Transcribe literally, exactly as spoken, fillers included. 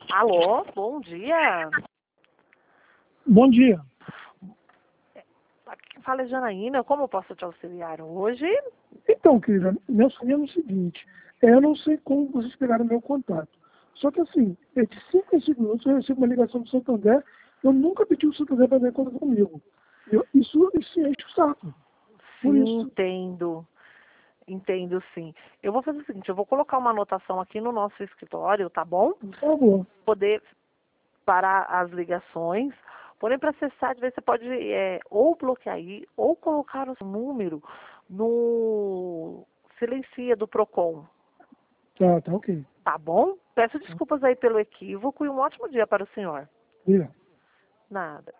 Alô, bom dia. Bom dia. Aqui fala é Janaína, como eu posso te auxiliar hoje? Então, querida, meu sonho é o seguinte, é, eu não sei como vocês pegaram meu contato. Só que assim, é de cinco em cinco minutos eu recebo uma ligação do Santander, eu nunca pedi o Santander para dar conta comigo. Eu, isso, isso enche o saco. Por Sim, isso, entendo. Entendo, sim. Eu vou fazer o seguinte, eu vou colocar uma anotação aqui no nosso escritório, tá bom? por favor. Poder parar as ligações. Porém, para acessar, de vez você pode é, ou bloquear aí, ou colocar o seu número no silencia do Procon, Tá, tá ok. tá bom? Peço desculpas aí pelo equívoco e um ótimo dia para o senhor. Obrigado. Nada.